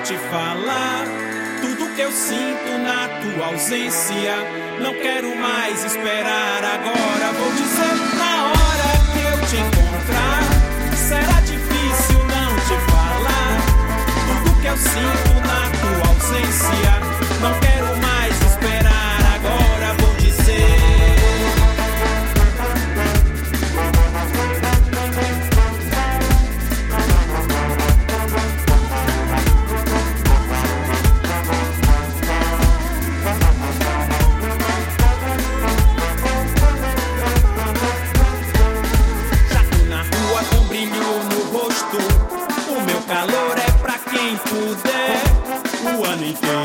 te falar tudo que eu sinto na tua ausência. Não quero mais esperar agora. Vou dizer na hora que eu te encontrar. Será difícil não te falar tudo que eu sinto na tua ausência. Não quero mais esperar agora. Vou dizer. O meu calor é pra quem puder o ano inteiro.